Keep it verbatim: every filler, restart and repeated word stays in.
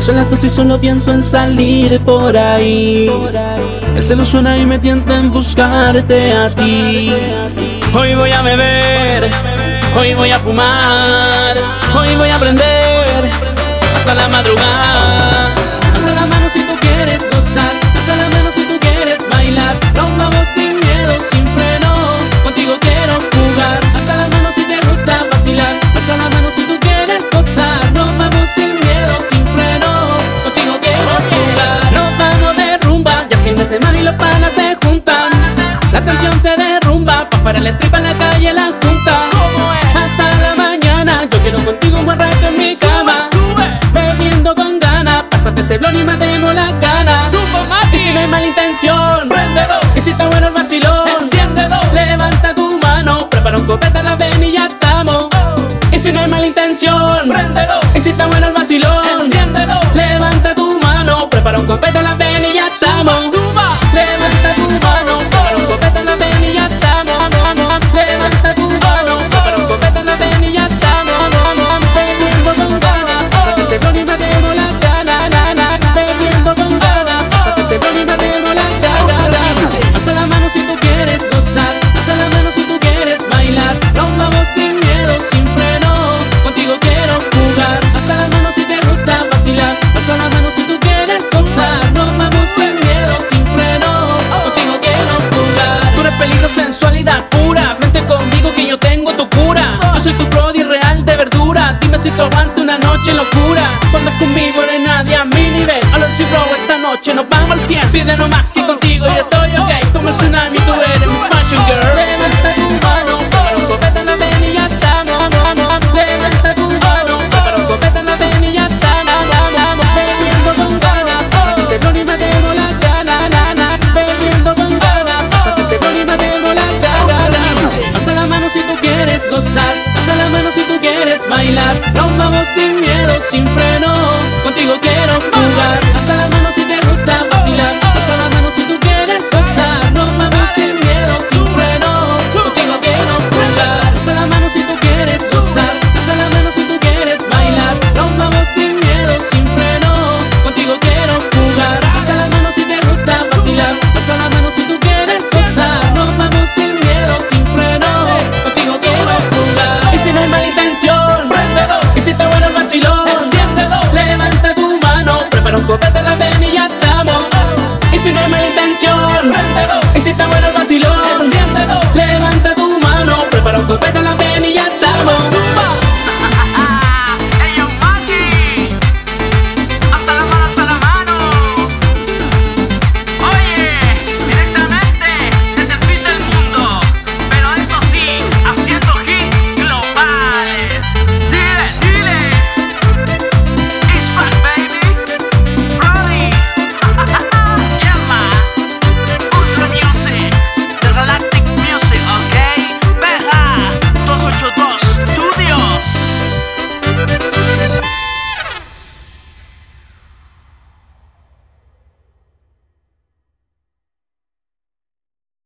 Son las dos y solo pienso en salir por ahí. El celo suena y me tienta en buscarte a ti. Hoy voy a beber, hoy voy a fumar, hoy voy a aprender hasta la madrugada. Alza la mano si tú quieres gozar, alza la mano si tú quieres bailar. Nos vamos sin miedo, sin freno, contigo quiero jugar. Alza la mano si te gusta vacilar, alza la mano si tú quieres gozar. Nos vamos sin miedo, sin freno, contigo quiero jugar. Nos vamos de rumba, ya fin de semana y los panas se juntan. La tensión se derrumba, pa' para el tripa en la calle la junta. Hasta la mañana, yo quiero contigo un buen rato en mi cama. Bebiendo con ganas, pásate ese blon y matemos la gana. Y si no hay mala intención, préndelo. Y si está bueno el vacilón, enciéndelo. Levanta tu mano, prepara un copete a la ven y ya estamos. Y si no hay mala intención, préndelo. Y si está bueno el vacilón, enciéndelo. Levanta tu mano, prepara un copete a la ven y ya estamos. Levanta tu mano, prepara un copete a la ven y ya estamos. Levanta tu mano, prepara un copete a la ven y ya estamos. Bebiendo con ganas, pásate ese blon y matemos la gana. Bebiendo con ganas, pásate ese blon y matemos la gana. Alza la mano si tú quieres gozar, alza la mano si tú quieres bailar. Nos vamos sin miedo, sin freno, contigo quiero jugar. Alza la mano si te gusta vacilar, alza la mano si tú quieres gozar. Nos vamos sin miedo, sin freno, contigo quiero jugar. Tú eres peligro, sensualidad pura, vente conmigo que yo tengo tu cura. Yo soy tu brody real de verdura, dime si te aguanto una noche locura. Cuando es conmigo no hay nadie a mi nivel. Hablo si bro, esta noche nos vamos al cien. Pide nomás que contigo yo estoy ok. Como el tsunami tú eres mi fashion girl. Levanta tu mano, prepara un copete en la ven y ya estamos. Levanta tu mano, prepara un copete en la ven y ya estamos. Bebiendo con ganas, pásate ese blon y matemos la gana. Bebiendo con ganas, pásate ese blon y matemos la gana. Alza la mano si tú quieres gozar, alza la mano si tú quieres bailar. Nos vamos sin miedo, sin freno, contigo quiero jugar. Alza la mano si te gusta vacilar,